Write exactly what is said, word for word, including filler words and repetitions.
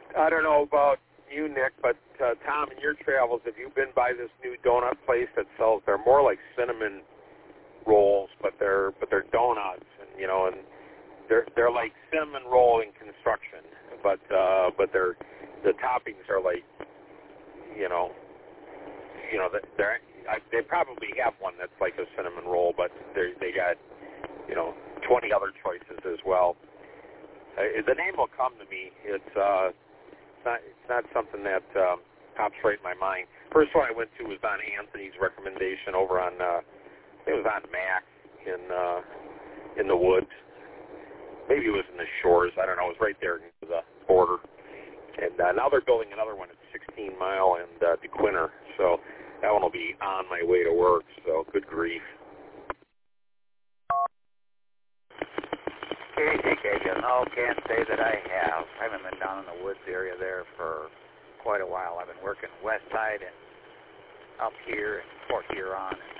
I don't know about you, Nick, but uh, Tom, in your travels, have you been by this new donut place that sells? They're more like cinnamon rolls, but they're but they're donuts, and you know, and they're they're like cinnamon roll in construction, but uh, but they're the toppings are like, you know, you know, they're I, they probably have one that's like a cinnamon roll, but they they got, you know, twenty other choices as well. Uh, the name will come to me. It's uh, it's not it's not something that um, pops right in my mind. First one I went to was on Anthony's recommendation over on uh, it was on Mac in uh, in the woods. Maybe it was in the shores. I don't know. It was right there near the border. And uh, now they're building another one at sixteen Mile and uh, DeQuinter. So that one will be on my way to work. So good grief. K J K, no, can't say that I have. I haven't been down in the woods area there for quite a while. I've been working west side and up here in Port Huron and